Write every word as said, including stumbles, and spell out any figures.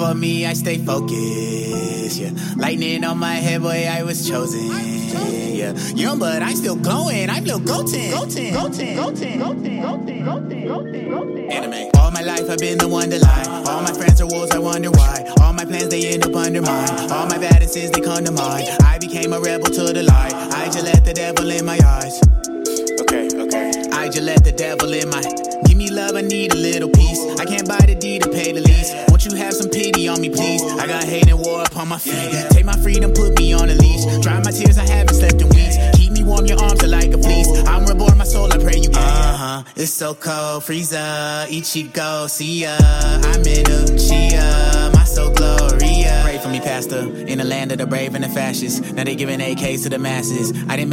for me, I stay focused, yeah. Lightning on my head, boy, I was chosen, yeah. Young, but I'm still glowing, I'm still golden. Golden, golden, golden, golden, golden, golden, golden. Anime. All my life I've been the one to lie. All my friends are wolves, I wonder why. All my plans, they end up undermined. All my badnesses, they come to mind. I became a rebel to the light. I just let the devil in my eyes. Okay, okay. I just let the devil in my... Give me love, I need a little peace. I can't buy the deed to pay the lease. Won't you have some pity on me, please? I got hate and war upon my feet. Take my freedom, put me on a leash. Dry my tears, I haven't slept in weeks. Keep me warm, your arms are like a fleece. I'm reborn, my soul, I pray you can. Uh-huh, it's so cold, Frieza, Ichigo, see ya. I'm in Uchiha, my soul Gloria. Pray for me, pastor, in the land of the brave and the fascists. Now they giving A Ks to the masses. I didn't